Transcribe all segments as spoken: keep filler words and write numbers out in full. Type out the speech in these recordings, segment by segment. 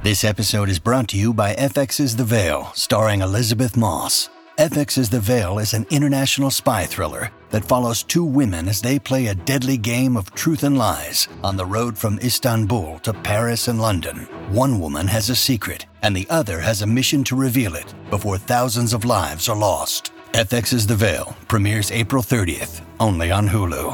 This episode is brought to you by F X's The Veil, starring Elizabeth Moss. F X's The Veil is an international spy thriller that follows two women as they play a deadly game of truth and lies on the road from Istanbul to Paris and London. One woman has a secret, and the other has a mission to reveal it before thousands of lives are lost. F X's The Veil premieres April thirtieth, only on Hulu.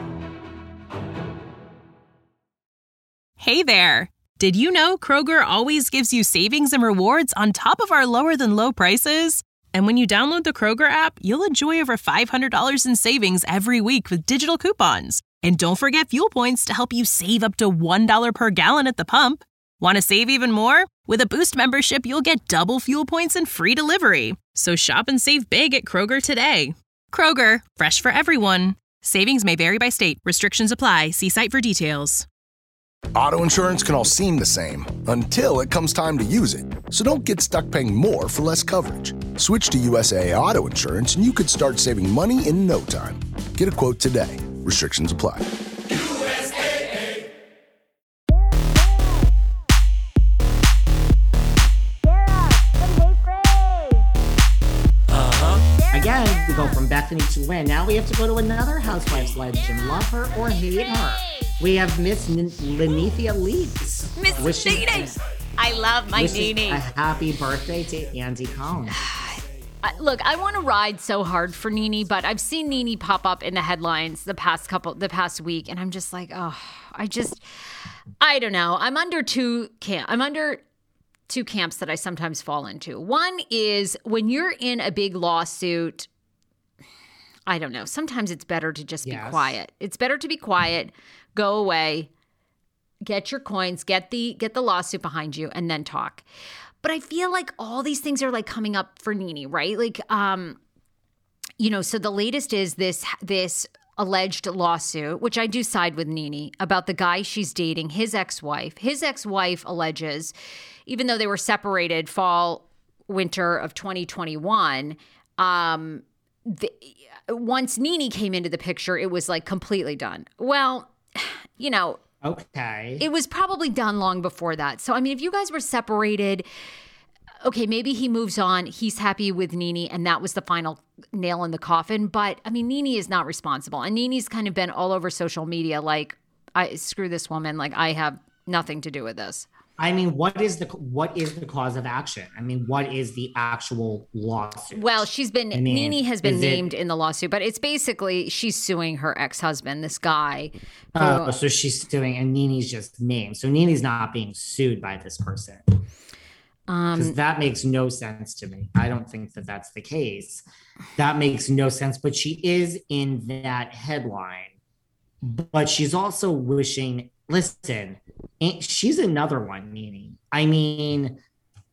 Hey there! Did you know Kroger always gives you savings and rewards on top of our lower-than-low prices? And when you download the Kroger app, you'll enjoy over five hundred dollars in savings every week with digital coupons. And don't forget fuel points to help you save up to one dollar per gallon at the pump. Want to save even more? With a Boost membership, you'll get double fuel points and free delivery. So shop and save big at Kroger today. Kroger, fresh for everyone. Savings may vary by state. Restrictions apply. See site for details. Auto insurance can all seem the same until it comes time to use it. So don't get stuck paying more for less coverage. Switch to U S A A Auto Insurance and you could start saving money in no time. Get a quote today. Restrictions apply. U S A A. Uh-huh. Again, we go from Bethany to Lynn. Now we have to go to another Housewives legend. Love her or hate her. We have Miss N- Lenithia Leeds. Miss Nene. I love my Nene. A happy birthday to Andy Cohen. Uh, look, I want to ride so hard for Nene, but I've seen Nene pop up in the headlines the past couple, the past week, and I'm just like, oh, I just, I don't know. I'm under two camp. I'm under two camps that I sometimes fall into. One is when you're in a big lawsuit. I don't know. Sometimes it's better to just yes. be quiet. It's better to be quiet. Go away, get your coins, get the get the lawsuit behind you, and then talk. But I feel like all these things are like coming up for Nene, right? Like, um, you know, so the latest is this this alleged lawsuit, which I do side with Nene, about the guy she's dating, his ex-wife. His ex-wife alleges, even though they were separated fall, winter of twenty twenty-one, um, the, once Nene came into the picture, it was like completely done. Well, you know, okay, it was probably done long before that. So, I mean, if you guys were separated, okay, maybe he moves on. He's happy with Nene, and that was the final nail in the coffin. But, I mean, Nene is not responsible. And Nene's kind of been all over social media like, I screw this woman. Like, I have nothing to do with this. I mean, what is the what is the cause of action? I mean, what is the actual lawsuit? Well, she's been, I mean, Nene has been named it, in the lawsuit, but it's basically she's suing her ex-husband, this guy. Oh, who, so she's suing, and Nene's just named. So Nene's not being sued by this person. Because um, that makes no sense to me. I don't think that that's the case. That makes no sense. But she is in that headline. But she's also wishing. Listen, she's another one, Nene. I mean,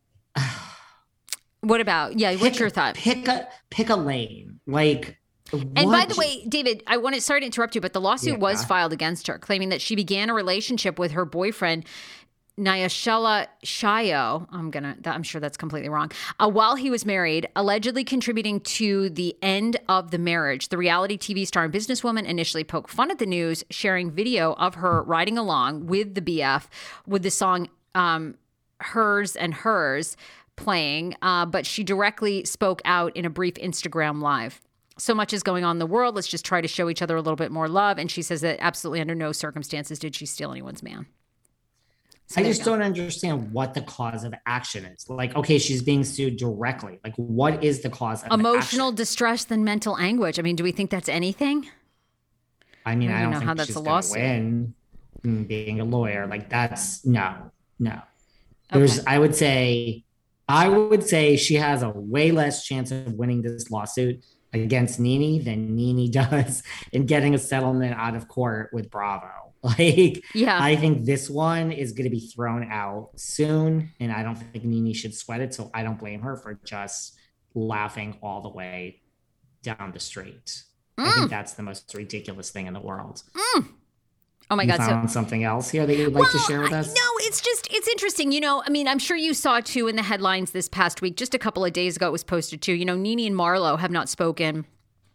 what about, yeah, what's your thought? Pick a pick a lane. Like, and by the way, David, I want to, sorry to interrupt you, but the lawsuit yeah. was filed against her, claiming that she began a relationship with her boyfriend, Nyashela Shayo, I'm gonna, I'm sure that's completely wrong, uh, while he was married, allegedly contributing to the end of the marriage. The reality T V star and businesswoman initially poked fun at the news, sharing video of her riding along with the B F with the song um, Hers and Hers playing, uh, but she directly spoke out in a brief Instagram live. So much is going on in the world. Let's just try to show each other a little bit more love. And she says that absolutely under no circumstances did she steal anyone's man. So I just don't understand what the cause of action is. Like, okay, she's being sued directly. Like, what is the cause of emotional action? distress than mental anguish? I mean, do we think that's anything? I mean, I don't, I don't know think how that's she's a gonna lawsuit. win being a lawyer. Like, that's no, no. There's, okay. I would say, I would say she has a way less chance of winning this lawsuit against Nene than Nene does in getting a settlement out of court with Bravo. Like, yeah, I think this one is going to be thrown out soon, and I don't think Nene should sweat it. So I don't blame her for just laughing all the way down the street. Mm. I think that's the most ridiculous thing in the world. Mm. Oh my you God! Found so something else here that you'd like well, to share with us? No, it's just it's interesting. You know, I mean, I'm sure you saw too in the headlines this past week. Just a couple of days ago, it was posted too. You know, Nene and Marlo have not spoken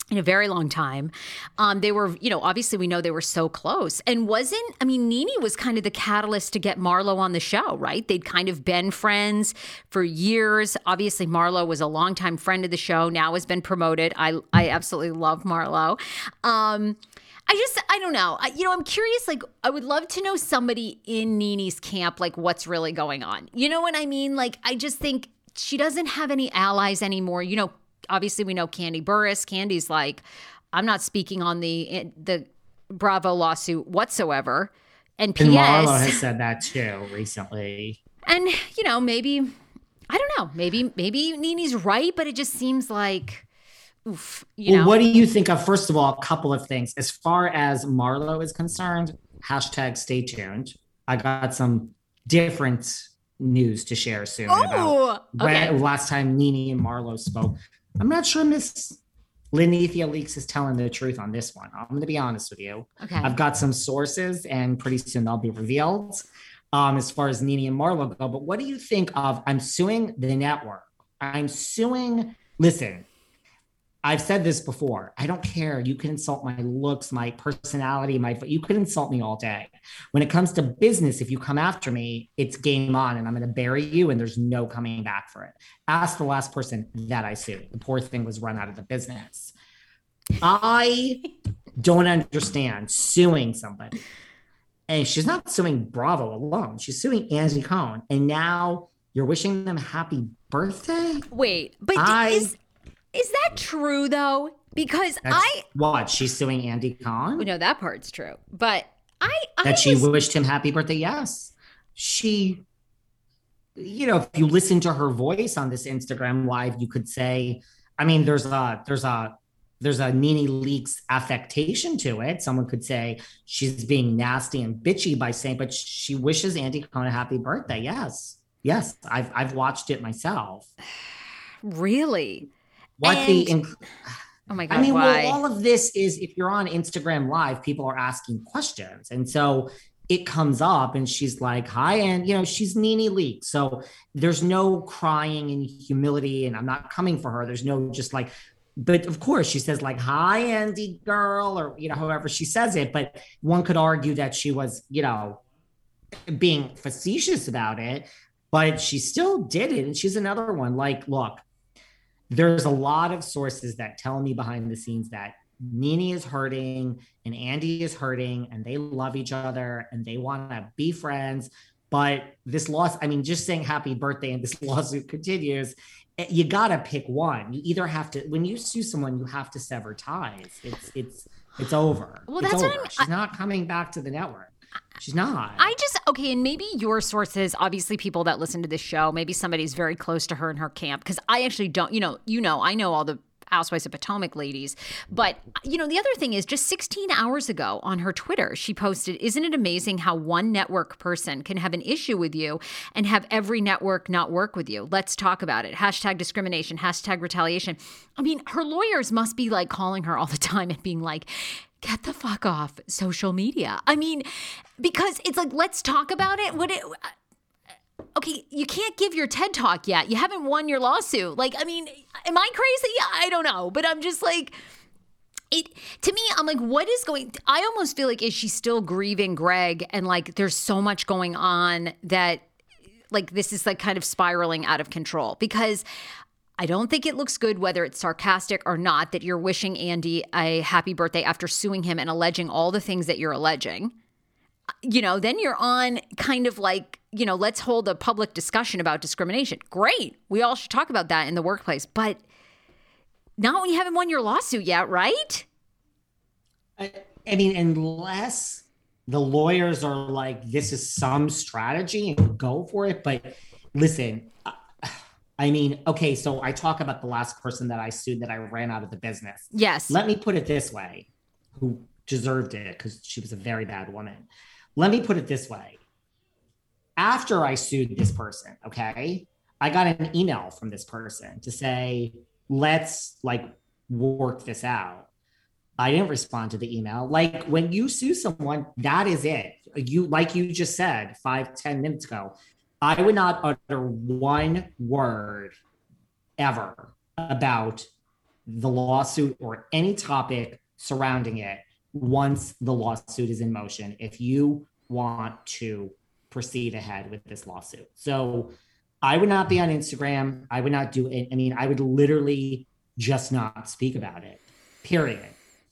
in a very long time. Um, they were, you know, obviously we know they were so close. And wasn't, I mean, NeNe was kind of the catalyst to get Marlo on the show, right? They'd kind of been friends for years. Obviously, Marlo was a longtime friend of the show, now has been promoted. I I absolutely love Marlo. Um, I just, I don't know. I, you know, I'm curious, like, I would love to know somebody in NeNe's camp, like, what's really going on. You know what I mean? Like, I just think she doesn't have any allies anymore. You know, obviously, we know Kandi Burruss. Candy's like, I'm not speaking on the the Bravo lawsuit whatsoever. And P S. And Marlo has said that too recently. And, you know, maybe, I don't know, maybe maybe NeNe's right, but it just seems like, oof, you well, know. What do you think of, first of all, a couple of things. As far as Marlo is concerned, hashtag stay tuned. I got some different news to share soon oh, about okay. when, last time NeNe and Marlo spoke. I'm not sure Miss Linnethia Leakes is telling the truth on this one. I'm going to be honest with you. Okay. I've got some sources, and pretty soon they'll be revealed um, as far as NeNe and Marlo go. But what do you think of, I'm suing the network. I'm suing, listen, I've said this before. I don't care. You can insult my looks, my personality, my, you can insult me all day. When it comes to business, if you come after me, it's game on, and I'm going to bury you, and there's no coming back for it. Ask the last person that I sued. The poor thing was run out of the business. I don't understand suing somebody. And she's not suing Bravo alone. She's suing Andy Cohen. And now you're wishing them happy birthday? Wait, but I, is... Is that true, though? Because I... What? She's suing Andy Cohen? No, that part's true. But I... I that she was... wished him happy birthday? Yes. She... You know, if you listen to her voice on this Instagram Live, you could say... I mean, there's a... There's a... There's a NeNe Leakes affectation to it. Someone could say she's being nasty and bitchy by saying, but she wishes Andy Cohen a happy birthday. Yes. Yes. I've, I've watched it myself. Really? What and, the inc- oh my god! I mean, why? well, all of this is if you're on Instagram Live, people are asking questions, and so it comes up, and she's like, "Hi," and you know, she's NeNe Leakes, so there's no crying and humility, and I'm not coming for her. There's no just like, but of course she says like, "Hi, Andy girl," or you know, however she says it. But one could argue that she was, you know, being facetious about it, but she still did it, and she's another one. Like, look. There's a lot of sources that tell me behind the scenes that NeNe is hurting and Andy is hurting and they love each other and they want to be friends. But this loss, I mean, just saying happy birthday and this lawsuit continues, you got to pick one. You either have to, when you sue someone, you have to sever ties. It's, it's, it's over. Well, it's that's over. what I'm, She's I, not coming back to the network. She's not. I just, okay, and maybe your sources, obviously people that listen to this show, maybe somebody's very close to her and her camp, because I actually don't, you know, you know, I know all the Housewives of Potomac ladies. But, you know, the other thing is just sixteen hours ago on her Twitter, she posted, isn't it amazing how one network person can have an issue with you and have every network not work with you? Let's talk about it. Hashtag discrimination, hashtag retaliation. I mean, her lawyers must be like calling her all the time and being like, get the fuck off social media. I mean, because it's like, let's talk about it. What it, okay, you can't give your TED Talk yet. You haven't won your lawsuit. Like, I mean, am I crazy? I don't know. But I'm just like, it, to me, I'm like, what is going, I almost feel like, is she still grieving Greg? And like, there's so much going on that like, this is like kind of spiraling out of control, because I don't think it looks good, whether it's sarcastic or not, that you're wishing Andy a happy birthday after suing him and alleging all the things that you're alleging. You know, then you're on kind of like, you know, let's hold a public discussion about discrimination. Great. We all should talk about that in the workplace. But not when you haven't won your lawsuit yet, right? I, I mean, unless the lawyers are like, this is some strategy and go for it. But listen, I mean, okay, so I talk about the last person that I sued that I ran out of the business. Yes. Let me put it this way, who deserved it because she was a very bad woman. Let me put it this way. After I sued this person, okay, I got an email from this person to say, let's like work this out. I didn't respond to the email. Like when you sue someone, that is it. You, like you just said five, ten minutes ago, I would not utter one word ever about the lawsuit or any topic surrounding it once the lawsuit is in motion, if you want to proceed ahead with this lawsuit. So I would not be on Instagram. I would not do it. I mean, I would literally just not speak about it, period.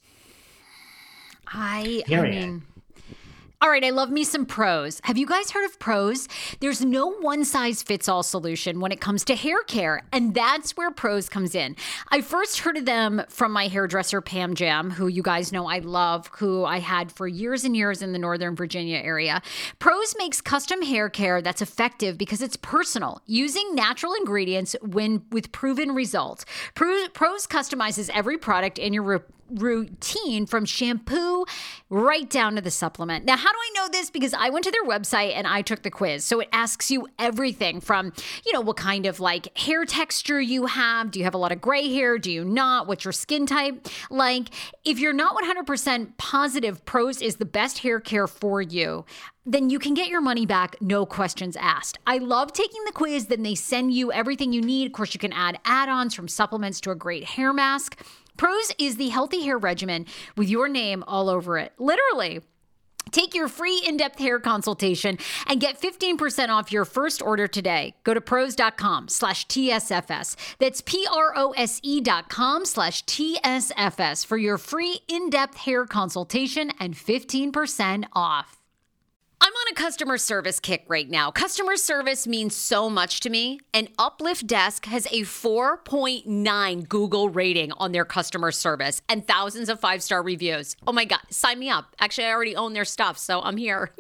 I, period. I mean... All right, I love me some Prose. Have you guys heard of Prose? There's no one-size-fits-all solution when it comes to hair care, and that's where Prose comes in. I first heard of them from my hairdresser, Pam Jam, who you guys know I love, who I had for years and years in the Northern Virginia area. Prose makes custom hair care that's effective because it's personal, using natural ingredients when with proven results. Prose, Prose customizes every product in your re- routine, from shampoo right down to the supplement. Now, how do I know this? Because I went to their website and I took the quiz. So it asks you everything from, you know, what kind of like hair texture you have. Do you have a lot of gray hair? Do you not? What's your skin type? Like, if you're not one hundred percent positive Prose is the best hair care for you, then you can get your money back, no questions asked. I love taking the quiz. Then they send you everything you need. Of course, you can add add-ons from supplements to a great hair mask. Prose is the healthy hair regimen with your name all over it. Literally. Take your free in-depth hair consultation and get fifteen percent off your first order today. Go to prose.com slash TSFS. That's P-R-O-S-E dot com slash T-S-F-S for your free in-depth hair consultation and fifteen percent off. I'm on a customer service kick right now. Customer service means so much to me, and Uplift Desk has a four point nine Google rating on their customer service and thousands of five-star reviews. Oh my God, sign me up. Actually, I already own their stuff, so I'm here.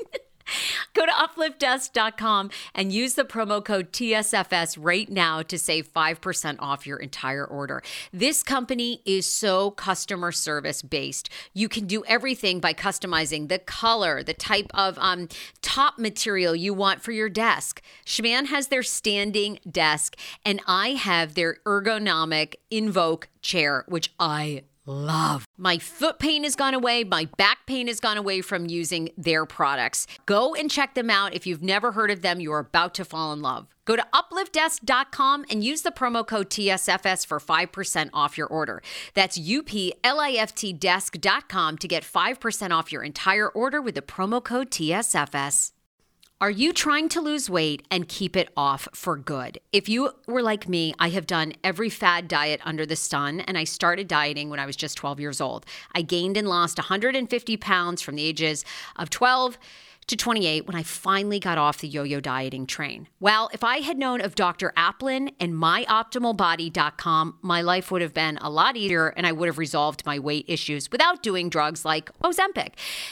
Go to uplift desk dot com and use the promo code T S F S right now to save five percent off your entire order. This company is so customer service based. You can do everything by customizing the color, the type of um, top material you want for your desk. Schman has their standing desk, and I have their ergonomic Invoke chair, which I love. My foot pain has gone away. My back pain has gone away from using their products. Go and check them out. If you've never heard of them, you're about to fall in love. Go to uplift desk dot com and use the promo code T S F S for five percent off your order. That's U P L I F T desk dot com to get five percent off your entire order with the promo code T S F S. Are you trying to lose weight and keep it off for good? If you were like me, I have done every fad diet under the sun, and I started dieting when I was just twelve years old. I gained and lost one hundred fifty pounds from the ages of twelve to twenty-eight when I finally got off the yo-yo dieting train. Well, if I had known of Doctor Aplin and my optimal body dot com, my life would have been a lot easier, and I would have resolved my weight issues without doing drugs like Ozempic.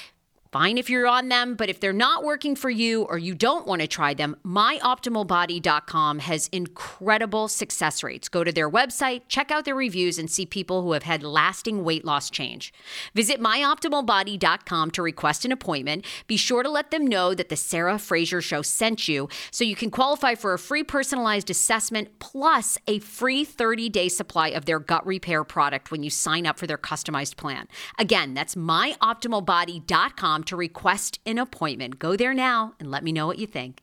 Fine if you're on them, but if they're not working for you or you don't want to try them, my optimal body dot com has incredible success rates. Go to their website, check out their reviews, and see people who have had lasting weight loss change. Visit my optimal body dot com to request an appointment. Be sure to let them know that the Sarah Fraser Show sent you so you can qualify for a free personalized assessment plus a free thirty-day supply of their gut repair product when you sign up for their customized plan. Again, that's my optimal body dot com to request an appointment. Go there now and let me know what you think.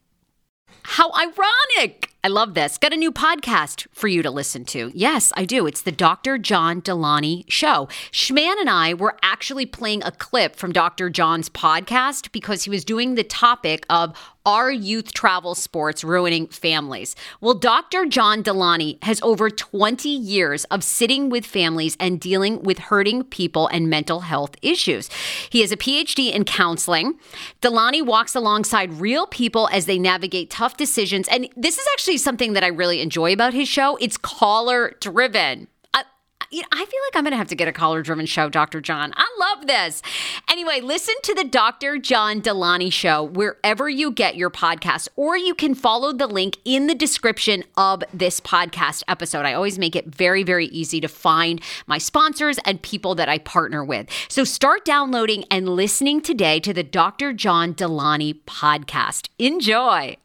How ironic! I love this. Got a new podcast for you to listen to. Yes, I do. It's the Doctor John Delaney Show. Schman and I were actually playing a clip from Doctor John's podcast because he was doing the topic of are youth travel sports ruining families? Well, Doctor John Delaney has over twenty years of sitting with families and dealing with hurting people and mental health issues. He has a P H D in counseling. Delaney walks alongside real people as they navigate tough decisions. And this is actually something that I really enjoy about his show. It's caller driven. You know, I feel like I'm going to have to get a caller-driven show, Doctor John. I love this. Anyway, listen to the Doctor John Delaney Show wherever you get your podcasts, or you can follow the link in the description of this podcast episode. I always make it very, very easy to find my sponsors and people that I partner with. So start downloading and listening today to the Doctor John Delaney podcast. Enjoy.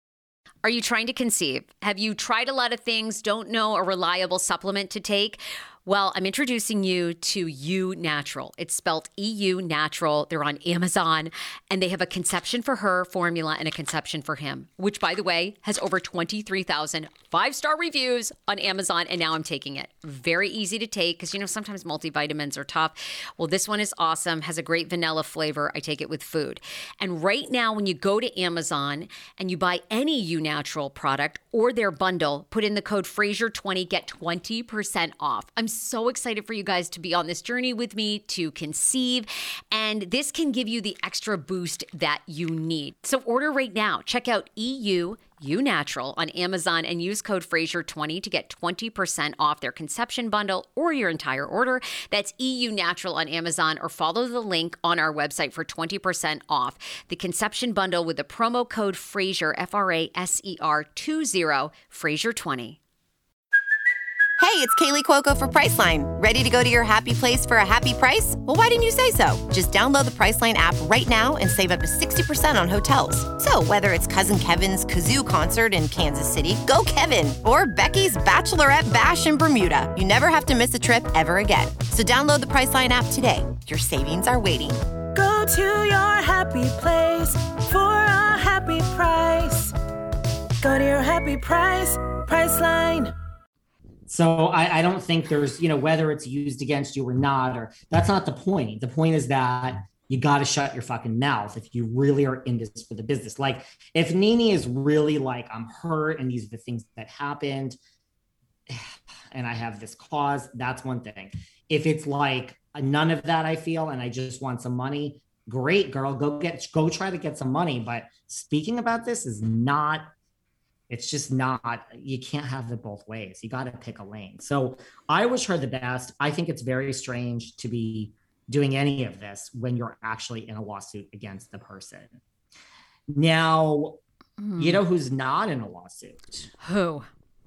Are you trying to conceive? Have you tried a lot of things, don't know a reliable supplement to take? Well, I'm introducing you to Eu Natural. It's spelled E U Natural. They're on Amazon, and they have a Conception for Her formula and a Conception for Him, which, by the way, has over twenty-three thousand five-star reviews on Amazon, and now I'm taking it. Very easy to take because, you know, sometimes multivitamins are tough. Well, this one is awesome, has a great vanilla flavor. I take it with food. And right now, when you go to Amazon and you buy any Eu Natural product or their bundle, put in the code Fraser twenty, get twenty percent off. I'm so excited for you guys to be on this journey with me to conceive, and this can give you the extra boost that you need. So order right now. Check out E U Eu Natural on Amazon and use code Fraser twenty to get twenty percent off their conception bundle or your entire order. That's E U Natural on Amazon, or follow the link on our website for twenty percent off the conception bundle with the promo code Fraser, F R A S E R twenty, Fraser twenty. Hey, it's Kaylee Cuoco for Priceline. Ready to go to your happy place for a happy price? Well, why didn't you say so? Just download the Priceline app right now and save up to sixty percent on hotels. So whether it's Cousin Kevin's Kazoo Concert in Kansas City, go Kevin, or Becky's Bachelorette Bash in Bermuda, you never have to miss a trip ever again. So download the Priceline app today. Your savings are waiting. Go to your happy place for a happy price. Go to your happy price, Priceline. So I, I don't think there's, you know, whether it's used against you or not, or that's not the point. The point is that you got to shut your fucking mouth if you really are in this for the business. Like if Nene is really like, I'm hurt and these are the things that happened and I have this cause, that's one thing. If it's like none of that I feel and I just want some money, great girl, go get, go try to get some money. But speaking about this is not, it's just not, you can't have it both ways. You got to pick a lane. So I wish her the best. I think it's very strange to be doing any of this when you're actually in a lawsuit against the person. Now, mm. you know who's not in a lawsuit? Who?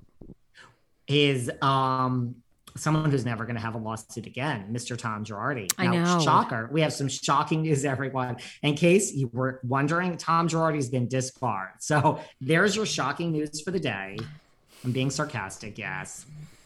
Is um, someone who's never going to have a lawsuit again, Mister Tom Girardi. I now, know. Shocker. We have some shocking news, everyone. In case you were wondering, Tom Girardi's been disbarred. So there's your shocking news for the day. I'm being sarcastic, yes.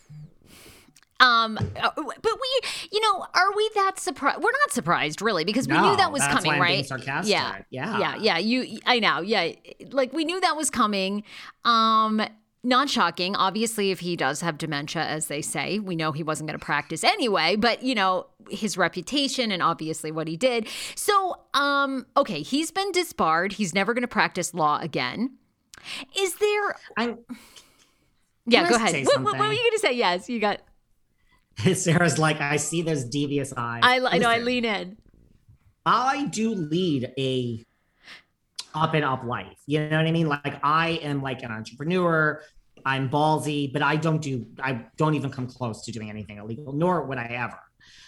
Um, but we, you know, are we that surprised? We're not surprised, really, because we no, knew that was that's coming, why I'm right? Being sarcastic. Yeah, yeah, yeah, yeah. You, I know, yeah. Like we knew that was coming. Um. Not shocking. Obviously, if he does have dementia, as they say, we know he wasn't going to practice anyway, but you know, his reputation and obviously what he did. So, um, okay, he's been disbarred. He's never going to practice law again. Is there... I'm... Yeah, go ahead. What, what, what were you going to say? Yes, you got... Sarah's like, I see those devious eyes. I, I know, I lean in. I do lead a up and up life. You know what I mean? Like I am like an entrepreneur. I'm ballsy, but I don't do, I don't even come close to doing anything illegal, nor would I ever.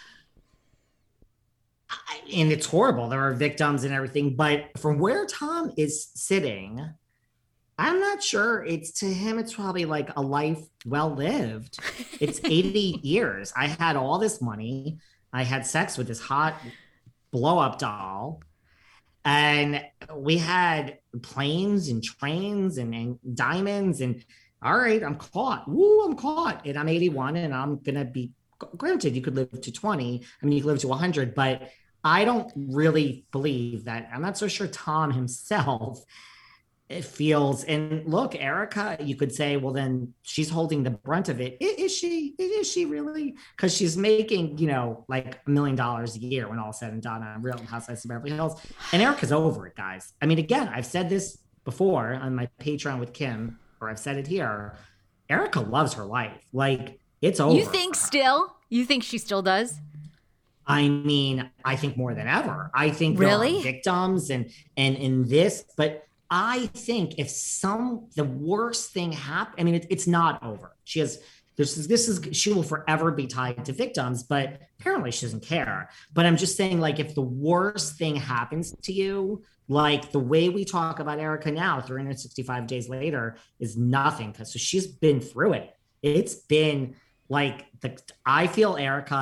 I, and it's horrible. There are victims and everything, but from where Tom is sitting, I'm not sure. It's to him, it's probably like a life well lived. It's eighty years. I had all this money. I had sex with this hot blow up doll. And we had planes and trains and, and diamonds and all right, I'm caught. Woo, I'm caught. And I'm eighty-one and I'm going to be, granted, you could live to twenty. I mean, you could live to one hundred, but I don't really believe that. I'm not so sure Tom himself it feels, and look, Erica, you could say, well, then she's holding the brunt of it. Is she? Is she really? Because she's making, you know, like a million dollars a year when all said and done on Real Housewives of Beverly Hills. And Erica's over it, guys. I mean, again, I've said this before on my Patreon with Kim, or I've said it here. Erica loves her life. Like, it's over. You think still? You think she still does? I mean, I think more than ever. I think really? there are victims and and in this, but I think if some, the worst thing happened, I mean, it, it's not over. She has, this is, this is, she will forever be tied to victims, but apparently she doesn't care. But I'm just saying, like, if the worst thing happens to you, like the way we talk about Erica now, three hundred sixty-five days later, is nothing. Cause so she's been through it. It's been like, the, I feel Erica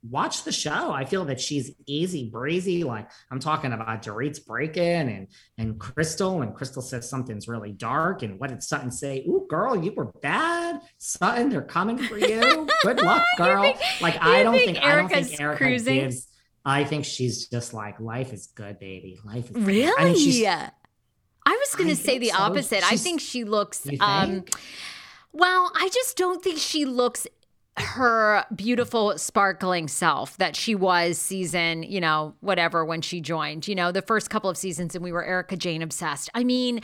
watch the show. I feel that she's easy breezy. Like I'm talking about Dorit's break-in and and Crystal, and Crystal says something's really dark. And what did Sutton say? Ooh, girl, you were bad. Sutton, they're coming for you. Good luck, girl. think, like I don't think, think I don't think Erica cruising? gives. I think she's just like, life is good, baby. Life is really. Good. I mean, she's, I was going to say the so. opposite. She's, I think she looks. Think? Um, well, I just don't think she looks her beautiful, sparkling self that she was season, you know, whatever, when she joined, you know, the first couple of seasons, and we were Erika Jayne obsessed. I mean,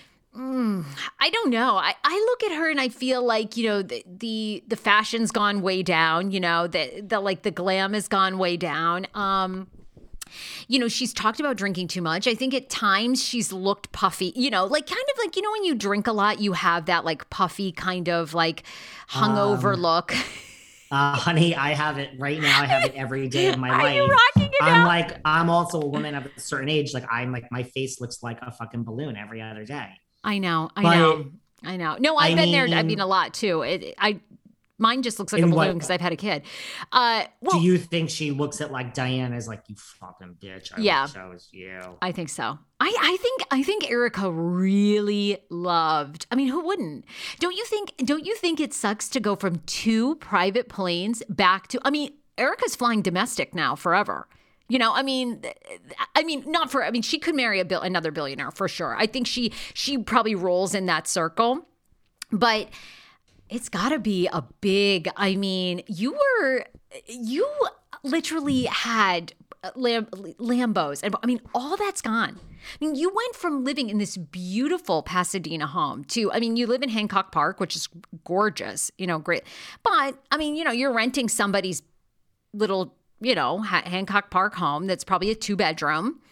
mm, I don't know. I, I look at her and I feel like, you know, the, the, the fashion's gone way down, you know, the, the, like the glam has gone way down. Um, You know, she's talked about drinking too much. I think at times she's looked puffy, you know, like kind of like, you know, when you drink a lot, you have that like puffy kind of like hungover um, look. Uh, honey, I have it right now. I have it every day of my Are life. You rocking it I'm out? like, I'm also a woman of a certain age. Like I'm like, my face looks like a fucking balloon every other day. I know. I but, know. I know. No, I've I been mean, there. I mean, a lot too. It, I, Mine just looks like a balloon because I've had a kid. Uh, well, do you think she looks at like Diana as like, you fucking bitch? I yeah, chose you. I think so. I, I think I think Erika really loved. I mean, who wouldn't? Don't you think? Don't you think it sucks to go from two private planes back to? I mean, Erika's flying domestic now forever. You know, I mean, I mean, not for. I mean, she could marry a bill, another billionaire for sure. I think she she probably rolls in that circle, but. It's got to be a big, I mean, you were, you literally had Lam- Lambos. And I mean, all that's gone. I mean, you went from living in this beautiful Pasadena home to, I mean, you live in Hancock Park, which is gorgeous, you know, great. But I mean, you know, you're renting somebody's little, you know, ha- Hancock Park home that's probably a two bedroom.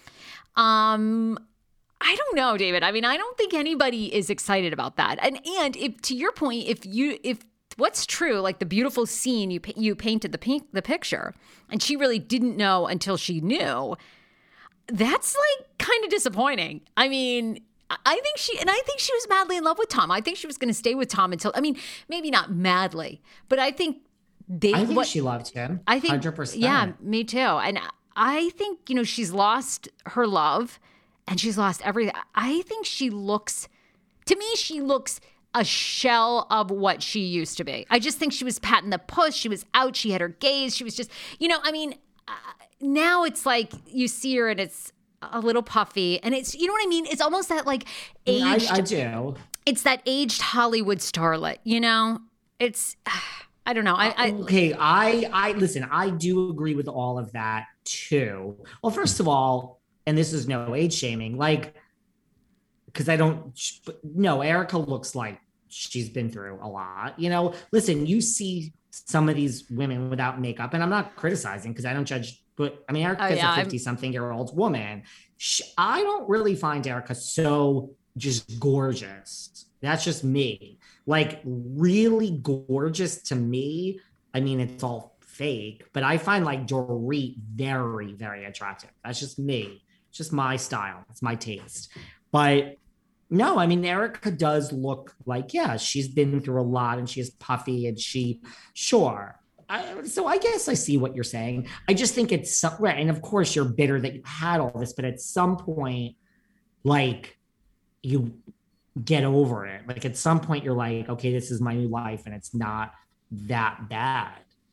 Um, I don't know, David. I mean, I don't think anybody is excited about that. And and if, to your point, if you if what's true, like the beautiful scene you you painted the pink, the picture, and she really didn't know until she knew, that's like kind of disappointing. I mean, I think she and I think she was madly in love with Tom. I think she was going to stay with Tom until. I mean, maybe not madly, but I think they. I think what, she loved him. I think, one hundred percent. Yeah, me too. And I think you know she's lost her love. And she's lost everything. I think she looks, to me, she looks a shell of what she used to be. I just think she was patting the puss. She was out. She had her gaze. She was just, you know, I mean, uh, now it's like you see her and it's a little puffy. And it's, you know what I mean? It's almost that like aged. I, I do. It's that aged Hollywood starlet, you know? It's, I don't know. I, I Okay, I, I, listen, I do agree with all of that too. Well, first of all, and this is no age shaming, like, because I don't, no, Erika looks like she's been through a lot. You know, listen, you see some of these women without makeup, and I'm not criticizing because I don't judge, but I mean, Erika's oh, yeah, a fifty-something-year-old woman. She, I don't really find Erika so just gorgeous. That's just me. Like, really gorgeous to me, I mean, it's all fake, but I find like Dorit very, very attractive. That's just me. It's just my style. It's my taste. But no, I mean, Erika does look like, yeah, she's been through a lot and she is puffy and she, sure. I, so I guess I see what you're saying. I just think it's, some, right, and of course you're bitter that you had all this, but at some point, like, you get over it. Like, at some point you're like, okay, this is my new life and it's not that bad.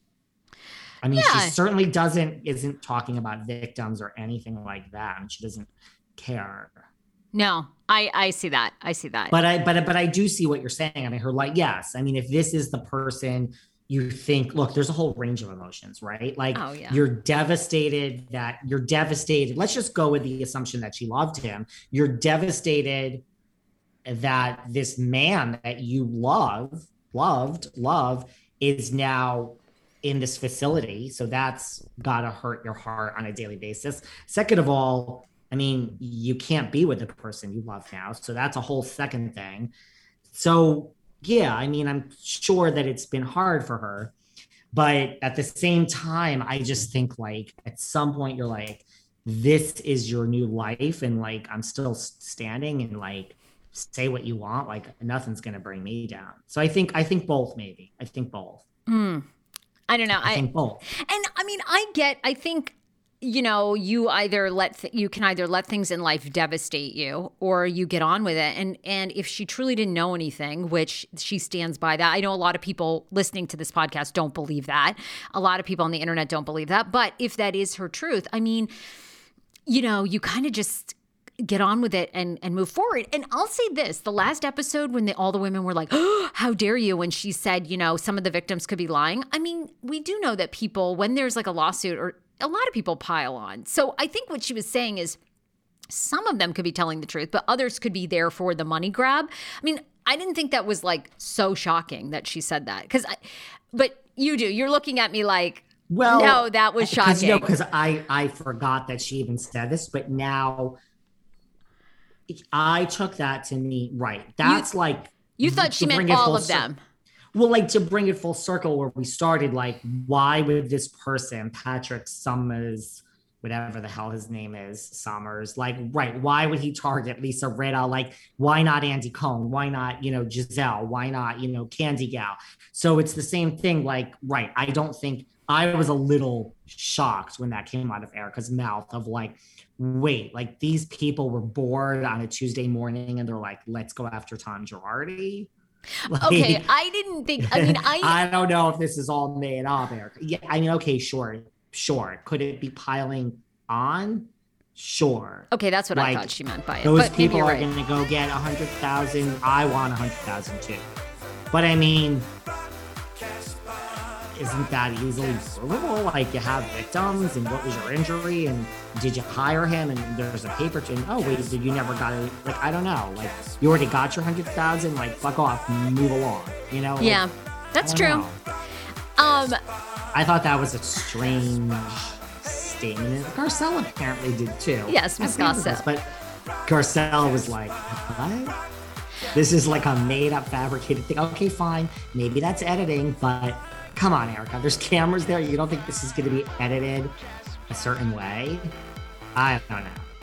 I mean, yeah. She certainly doesn't, isn't talking about victims or anything like that. And she doesn't care. No, I, I see that. I see that. But I, but, but I do see what you're saying. I mean, her like, yes. I mean, if this is the person you think, look, there's a whole range of emotions, right? Like oh, yeah. you're devastated that you're devastated. Let's just go with the assumption that she loved him. You're devastated that this man that you love, loved, love is now in this facility. So that's gotta hurt your heart on a daily basis. Second of all, I mean, you can't be with the person you love now. So that's a whole second thing. So yeah, I mean, I'm sure that it's been hard for her, but at the same time, I just think like at some point you're like, this is your new life. And like, I'm still standing and like, say what you want. Like nothing's going to bring me down. So I think, I think both maybe. I think both. Mm. I don't know. I, I think both. And I mean, I get, I think, you know, you either let, th- you can either let things in life devastate you or you get on with it. And, and if she truly didn't know anything, which she stands by that. I know a lot of people listening to this podcast don't believe that. A lot of people on the internet don't believe that. But if that is her truth, I mean, you know, you kind of just get on with it and, and move forward. And I'll say this, the last episode when they, all the women were like, oh, how dare you? When she said, you know, some of the victims could be lying. I mean, we do know that people, when there's like a lawsuit, or a lot of people pile on. So I think what she was saying is some of them could be telling the truth, but others could be there for the money grab. I mean, I didn't think that was like so shocking that she said that. Cause I, but you do, you're looking at me like, well, no, that was shocking. No, because I, I forgot that she even said this, but now I took that to mean, right. That's you, like. You thought she meant all of them. Well, like to bring it full circle where we started, like, why would this person, Patrick Summers, whatever the hell his name is, Summers, like, right. Why would he target Lisa Rinna? Like, why not Andy Cohen? Why not, you know, Giselle? Why not, you know, Candy Gal? So it's the same thing. Like, right. I don't think I was a little shocked when that came out of Erica's mouth of like, wait, like these people were bored on a Tuesday morning and they're like, let's go after Tom Girardi. Like, okay, I didn't think, I mean, I... I don't know if this is all made up, Erica. Yeah, I mean, okay, sure, sure. Could it be piling on? Sure. Okay, that's what like, I thought she meant by it. Those but people are right. going to go get one hundred thousand. I want one hundred thousand too. But I mean... isn't that easily provable? Like you have victims and what was your injury and did you hire him and there's a paper chain. Oh wait, did you never got it? Like, I don't know. Like you already got your hundred thousand, like fuck off, move along, you know? Yeah, like, that's true. Know. Um, I thought that was a strange statement. Garcelle apparently did too. Yes, Miss Garcelle. But Garcelle was like, what? This is like a made up fabricated thing. Okay, fine. Maybe that's editing, but come on, Erica. There's cameras there. You don't think this is going to be edited a certain way? I don't know.